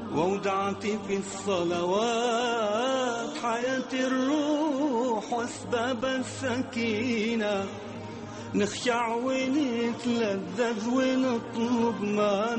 وودعتي في الصلوات، حياة الروح واسباب السكينة. نخشع ونتلذذ ونطلب ما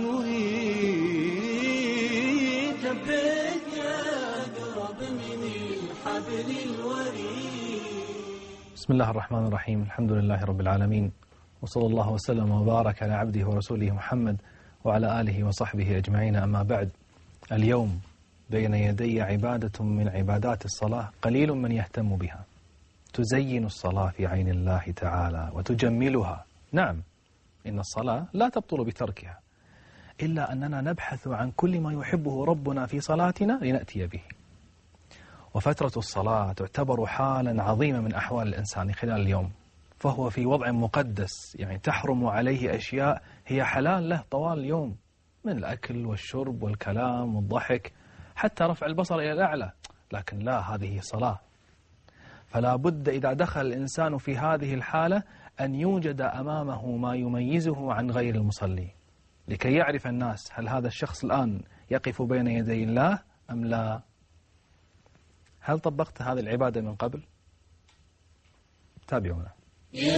نريد. لبيك يا أقرب من الحبل الوريد. بسم الله الرحمن الرحيم. الحمد لله رب العالمين، وصلى الله وسلم وبارك على عبده ورسوله محمد وعلى آله وصحبه أجمعين. أما بعد، اليوم بين يدي عبادة من عبادات الصلاة قليل من يهتم بها، تزين الصلاة في عين الله تعالى وتجملها. نعم، إن الصلاة لا تبطل بتركها، إلا أننا نبحث عن كل ما يحبه ربنا في صلاتنا لنأتي به. وفترة الصلاة تعتبر حالا عظيمة من أحوال الإنسان خلال اليوم، فهو في وضع مقدس، يعني تحرم عليه أشياء هي حلال له طوال اليوم، من الأكل والشرب والكلام والضحك حتى رفع البصر إلى الأعلى. لكن لا، هذه صلاة، فلا بد إذا دخل الإنسان في هذه الحالة أن يوجد أمامه ما يميزه عن غير المصلي، لكي يعرف الناس هل هذا الشخص الآن يقف بين يدي الله أم لا. هل طبقت هذه العبادة من قبل؟ تابعونا. يا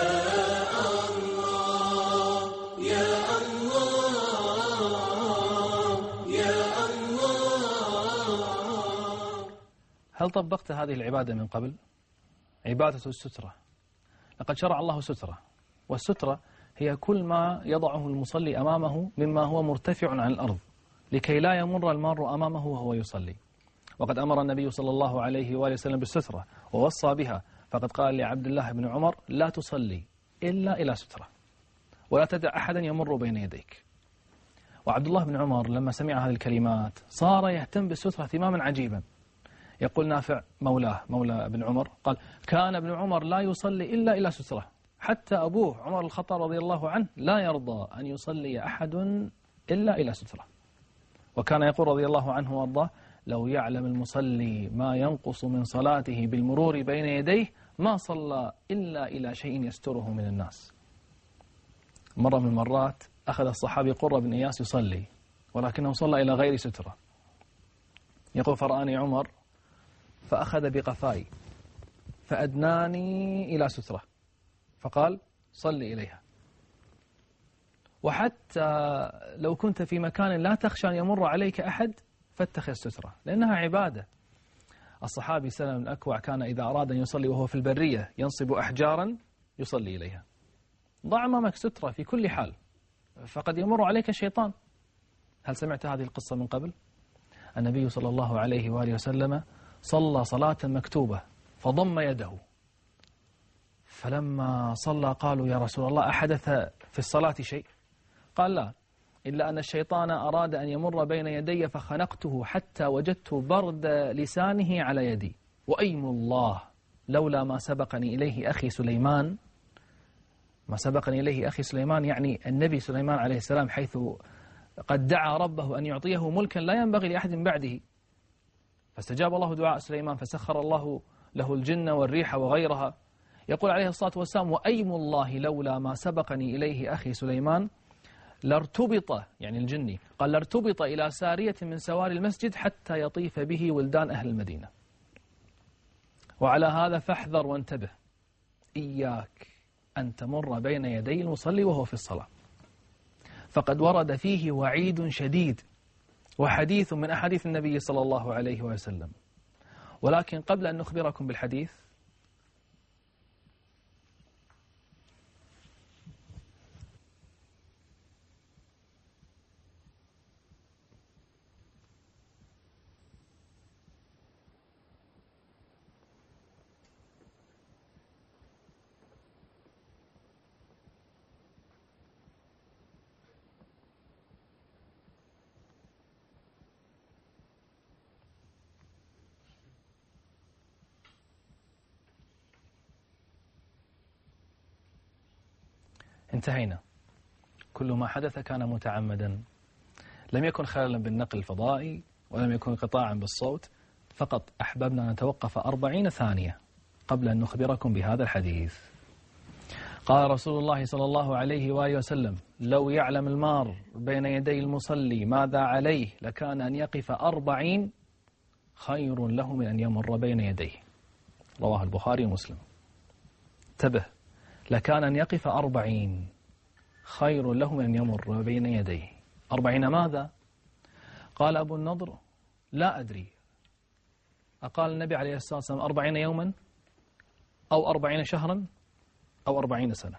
الله يا الله يا الله. هل طبقت هذه العبادة من قبل؟ عبادة السترة. لقد شرع الله سترة، والسترة هي كل ما يضعه المصلي أمامه مما هو مرتفع عن الأرض، لكي لا يمر المار أمامه وهو يصلي. وقد أمر النبي صلى الله عليه وآله وسلم بالسترة ووصى بها، فقد قال لعبد الله بن عمر: لا تصلي إلا إلى سترة، ولا تدع أحدا يمر بين يديك. وعبد الله بن عمر لما سمع هذه الكلمات صار يهتم بالسترة اهتماما عجيبا. يقول نافع مولاه مولى ابن عمر قال: كان ابن عمر لا يصلي إلا إلى سترة، حتى أبوه عمر الخطاب رضي الله عنه لا يرضى أن يصلي أحد إلا إلى سترة. وكان يقول رضي الله عنه وارضاه: لو يعلم المصلي ما ينقص من صلاته بالمرور بين يديه ما صلى إلا إلى شيء يستره من الناس. مرة من المرات أخذ الصحابي قرة بن إياس يصلي، ولكنه صلى إلى غير سترة. يقول: فرآني عمر فأخذ بقفاي فأدناني إلى سترة، فقال: صلي إليها. وحتى لو كنت في مكان لا تخشى أن يمر عليك أحد فاتخذ سترة، لأنها عبادة. الصحابي سلمة بن الأكوع كان إذا أراد أن يصلي وهو في البرية ينصب أحجارا يصلي إليها. ضع أمامك سترة في كل حال، فقد يمر عليك الشيطان. هل سمعت هذه القصة من قبل؟ النبي صلى الله عليه وآله وسلم صلى صلاة مكتوبة فضم يده، فلما صلى قالوا: يا رسول الله، أحدث في الصلاة شيء؟ قال: لا، إلا أن الشيطان أراد أن يمر بين يدي فخنقته حتى وجدت برد لسانه على يدي، وأيم الله لولا ما سبقني إليه أخي سليمان. ما سبقني إليه أخي سليمان يعني النبي سليمان عليه السلام، حيث قد دعا ربه أن يعطيه ملكا لا ينبغي لأحد بعده، فاستجاب الله دعاء سليمان فسخر الله له الجن والريح وغيرها. يقول عليه الصلاة والسلام: وأيم الله لولا ما سبقني إليه أخي سليمان لارتبط، يعني الجني، قال: لارتبط إلى سارية من سواري المسجد حتى يطيف به ولدان أهل المدينة. وعلى هذا فاحذر وانتبه، إياك أن تمر بين يدي المصلي وهو في الصلاة، فقد ورد فيه وعيد شديد وحديث من أحاديث النبي صلى الله عليه وسلم. ولكن قبل أن نخبركم بالحديث انتهينا. كل ما حدث كان متعمدا، لم يكن خللا بالنقل الفضائي ولم يكن قطاعا بالصوت، فقط أحببنا نتوقف 40 ثانية قبل أن نخبركم بهذا الحديث. قال رسول الله صلى الله عليه وآله وسلم: لو يعلم المار بين يدي المصلي ماذا عليه لكان أن يقف 40 خير له من أن يمر بين يديه. رواه البخاري ومسلم. انتبه، لكان أن يقف 40 خير له من أن يمر بين يديه. 40 ماذا؟ قال أبو النضر لا أدري، أقال النبي عليه الصلاة والسلام 40 يوما أو 40 شهرا أو 40 سنة.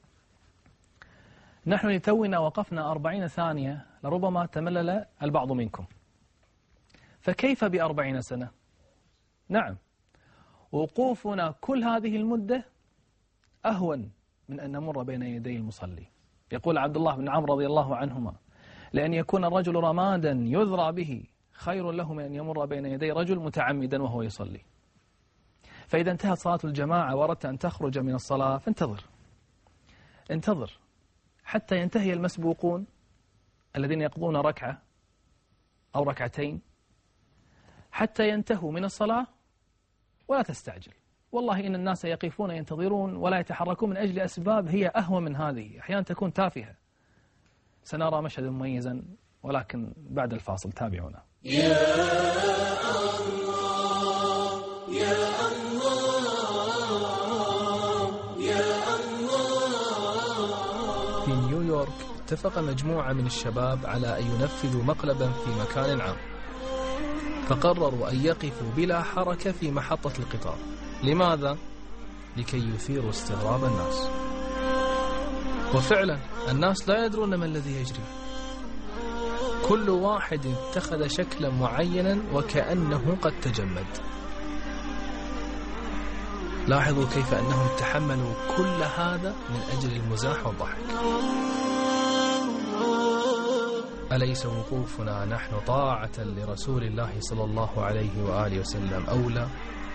نحن لتونا وقفنا 40 ثانية لربما تملل البعض منكم، فكيف ب40 سنة؟ نعم، وقوفنا كل هذه المدة أهون من أن نمر بين يدي المصلي. يقول عبد الله بن عمرو رضي الله عنهما: لأن يكون الرجل رمادا يذرى به خير له من أن يمر بين يدي رجل متعمدا وهو يصلي. فإذا انتهت صلاة الجماعة وأردت أن تخرج من الصلاة انتظر حتى ينتهي المسبوقون الذين يقضون ركعة أو ركعتين حتى ينتهوا من الصلاة، ولا تستعجل. والله إن الناس يقفون ينتظرون ولا يتحركون من أجل أسباب هي أهون من هذه، أحيانا تكون تافهة. سنرى مشهدا مميزا ولكن بعد الفاصل، تابعونا. يا الله يا الله يا الله. في نيويورك اتفق مجموعة من الشباب على أن ينفذوا مقلبا في مكان عام، فقرروا أن يقفوا بلا حركة في محطة القطار. لماذا؟ لكي يثيروا استغراب الناس. وفعلا الناس لا يدرون ما الذي يجري، كل واحد اتخذ شكلا معينا وكأنه قد تجمد. لاحظوا كيف أنهم تحملوا كل هذا من أجل المزاح والضحك. أليس وقوفنا نحن طاعة لرسول الله صلى الله عليه وآله وسلم أولى؟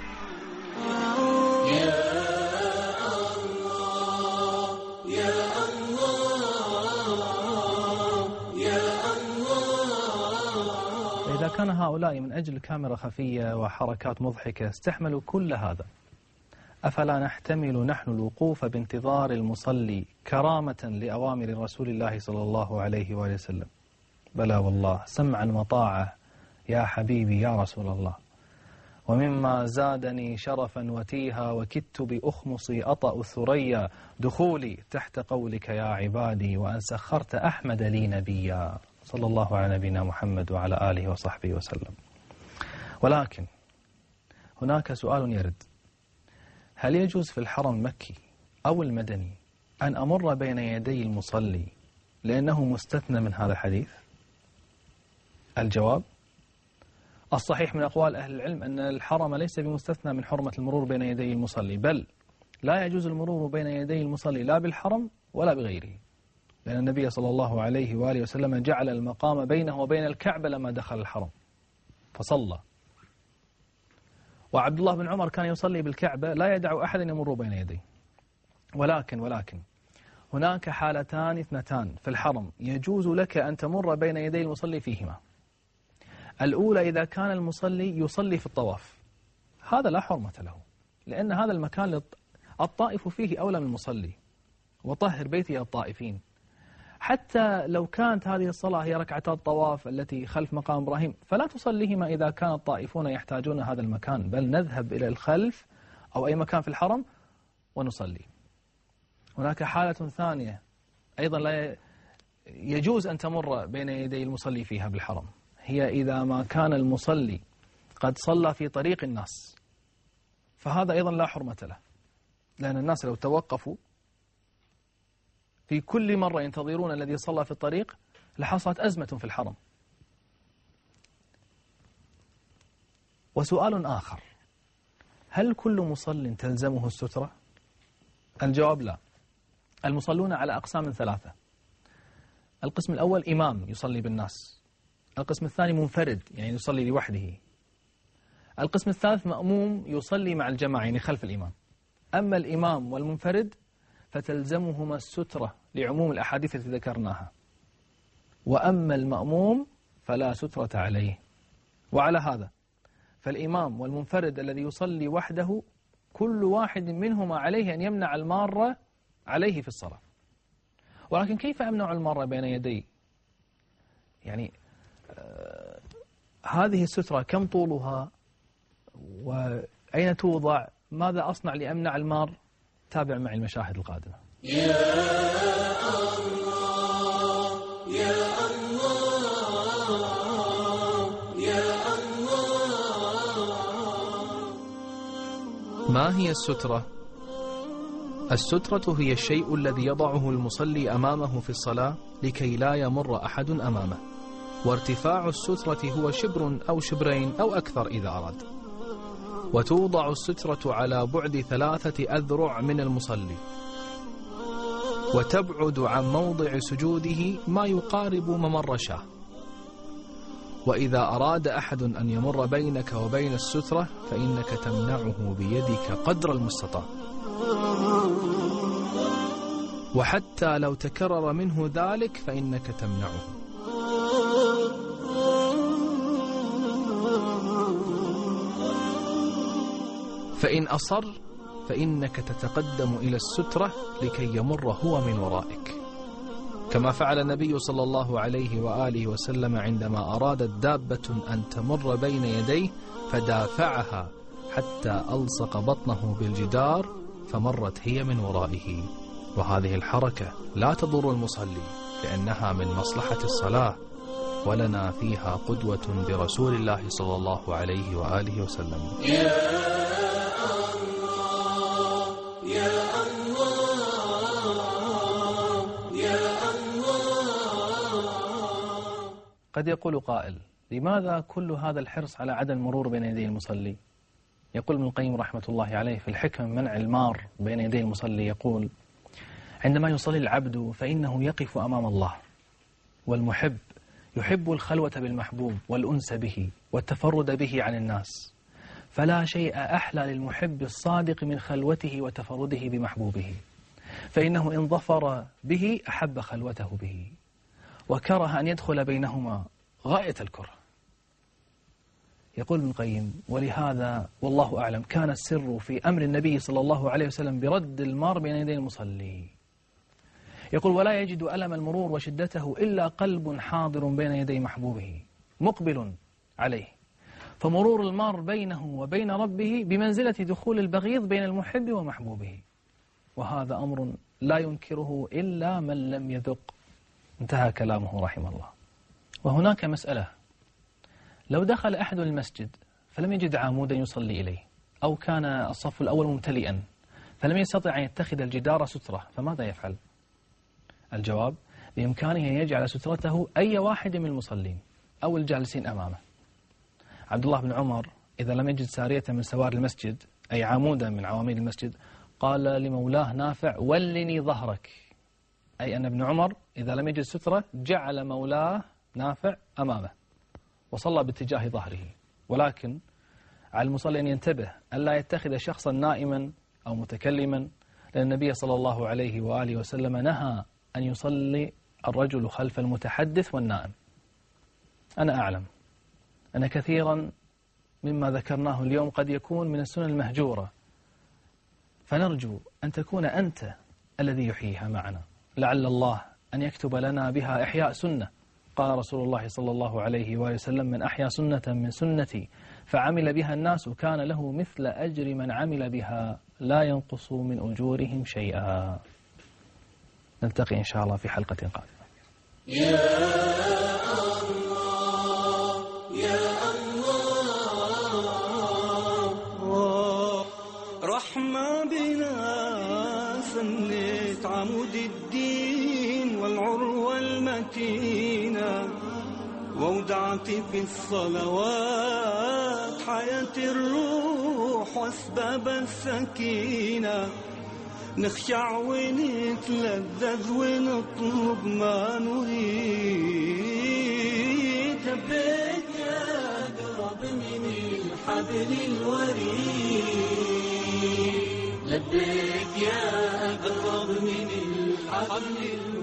إذا كان هؤلاء من أجل كاميرا خفية وحركات مضحكة استحملوا كل هذا، أفلا نحتمل نحن الوقوف بانتظار المصلي كرامة لأوامر رسول الله صلى الله عليه وآله وسلم؟ بلى والله، سمعا وطاعة يا حبيبي يا رسول الله. ومما زادني شرفا وتيها وكدت بأخمصي أطأ الثريا دخولي تحت قولك يا عبادي وأن سخرت أحمد لي نبيا، صلى الله على نبينا محمد وعلى آله وصحبه وسلم. ولكن هناك سؤال يرد: هل يجوز في الحرم المكي أو المدني أن أمر بين يدي المصلي لأنه مستثنى من هذا الحديث؟ الجواب: الصحيح من أقوال أهل العلم أن الحرم ليس بمستثنى من حرمة المرور بين يدي المصلي، بل لا يجوز المرور بين يدي المصلي لا بالحرم ولا بغيره، لأن النبي صلى الله عليه وآله وسلم جعل المقام بينه وبين الكعبة لما دخل الحرم فصلى. وعبد الله بن عمر كان يصلي بالكعبة لا يدع أحد يمر بين يديه. ولكن هناك حالتان اثنتان في الحرم يجوز لك أن تمر بين يدي المصلي فيهما. الأولى إذا كان المصلي يصلي في الطواف، هذا لا حرمة له، لأن هذا المكان الطائف فيه أولى من المصلي، وطهر بيتي الطائفين. حتى لو كانت هذه الصلاة هي ركعتا الطواف التي خلف مقام إبراهيم فلا تصليهما إذا كان الطائفون يحتاجون هذا المكان، بل نذهب إلى الخلف أو أي مكان في الحرم ونصلي. هناك حالة ثانية أيضا لا يجوز أن تمر بين يدي المصلي فيها بالحرم، هي إذا ما كان المصلي قد صلى في طريق الناس، فهذا أيضا لا حرمة له، لأن الناس لو توقفوا في كل مرة ينتظرون الذي صلى في الطريق لحصلت أزمة في الحرم. وسؤال آخر: هل كل مصل تلزمه السترة؟ الجواب لا. المصلون على أقسام ثلاثة: القسم الأول إمام يصلي بالناس، القسم الثاني منفرد يعني يصلي لوحده، القسم الثالث مأموم يصلي مع الجماعة يعني خلف الإمام. أما الإمام والمنفرد فتلزمهما السترة لعموم الأحاديث التي ذكرناها، وأما المأموم فلا سترة عليه. وعلى هذا فالإمام والمنفرد الذي يصلي وحده كل واحد منهما عليه أن يمنع المارة عليه في الصلاة، ولكن كيف أمنع المرأة بين يدي؟ يعني هذه السترة كم طولها وأين توضع؟ ماذا أصنع لأمنع المار؟ تابع معي المشاهد القادمة. يا الله يا الله يا الله. ما هي السترة؟ السترة هي الشيء الذي يضعه المصلي أمامه في الصلاة لكي لا يمر أحد أمامه، وارتفاع السترة هو شبر أو شبرين أو أكثر إذا أراد، وتوضع السترة على بعد 3 أذرع من المصلي، وتبعد عن موضع سجوده ما يقارب ممر شاة. وإذا أراد أحد أن يمر بينك وبين السترة فإنك تمنعه بيدك قدر المستطاع، وحتى لو تكرر منه ذلك فإنك تمنعه. فإن أصر فإنك تتقدم إلى السترة لكي يمر هو من ورائك، كما فعل النبي صلى الله عليه وآله وسلم عندما أرادت دابة أن تمر بين يديه فدافعها حتى ألصق بطنه بالجدار فمرت هي من ورائه. وهذه الحركة لا تضر المصلي لأنها من مصلحة الصلاة، ولنا فيها قدوة برسول الله صلى الله عليه وآله وسلم. يا الله يا الله يا الله. قد يقول قائل: لماذا كل هذا الحرص على عدم المرور بين يدي المصلي؟ يقول ابن القيم رحمة الله عليه في الحكم منع المار بين يدي المصلي، يقول: عندما يصلي العبد فإنه يقف أمام الله، والمحب يحب الخلوة بالمحبوب والأنس به والتفرد به عن الناس، فلا شيء أحلى للمحب الصادق من خلوته وتفرده بمحبوبه، فإنه إن ظفر به أحب خلوته به وكره أن يدخل بينهما غاية الكره. يقول ابن القيم: ولهذا والله أعلم كان السر في أمر النبي صلى الله عليه وسلم برد المار بين يدي المصلي. يقول: ولا يجد ألم المرور وشدته إلا قلب حاضر بين يدي محبوبه مقبل عليه، فمرور المار بينه وبين ربه بمنزلة دخول البغيض بين المحب ومحبوبه، وهذا أمر لا ينكره إلا من لم يذق. انتهى كلامه رحمه الله. وهناك مسألة: لو دخل أحد المسجد فلم يجد عمودا يصلي إليه، أو كان الصف الأول ممتلئا فلم يستطع أن يتخذ الجدار سترة، فماذا يفعل؟ الجواب: بإمكانه أن يجعل سترته أي واحد من المصلين أو الجالسين أمامه. عبد الله بن عمر إذا لم يجد سارية من سوار المسجد، أي عمودا من عواميد المسجد، قال لمولاه نافع: ولني ظهرك، أي أن ابن عمر إذا لم يجد سترة جعل مولاه نافع أمامه وصلى باتجاه ظهره. ولكن على المصلي أن ينتبه ألا يتخذ شخصا نائما أو متكلما، لأن النبي صلى الله عليه وآله وسلم نهى أن يصلي الرجل خلف المتحدث والنائم. أنا أعلم أن كثيرا مما ذكرناه اليوم قد يكون من السنن المهجورة، فنرجو أن تكون أنت الذي يحييها معنا، لعل الله أن يكتب لنا بها إحياء سنة. قال رسول الله صلى الله عليه وآله وسلم: من أحيا سنة من سنتي فعمل بها الناس كان له مثل أجر من عمل بها لا ينقص من أجورهم شيئا. نلتقي إن شاء الله في حلقة قادمة. يا الله يا الله. رحمة بنا سنت عمود الدين والعروة المتينة، وودعتي في الصلوات حياة الروح واسباب السكينة، نخشع ونتلذذ ونطلب ما نريد، لبيك يا أقرب من الحبل الوريد، لبيك يا أقرب من الحبل الوريد.